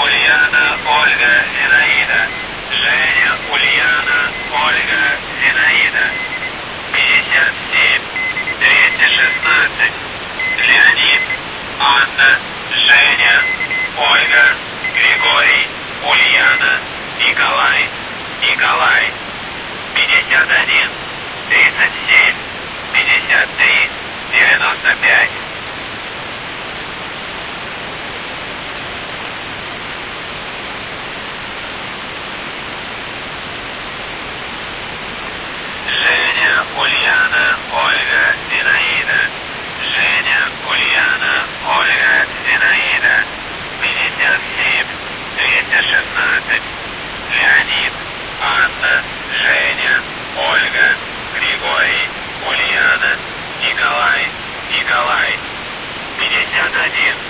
Ульяна, Ольга, Зинаида. Женя, Ульяна, Ольга, Зинаида. 57, 216. Леонид, Анна, Женя, Ольга, Григорий, Ульяна, Николай, Николай. 51, 37, 53, 95. Женя, Ульяна, Ольга, Зинаида. Женя, Ульяна, Ольга, Зинаида. 57, 216. Леонид, Анна, Женя, Ольга, Григорий, Ульяна, Николай, Николай. 51,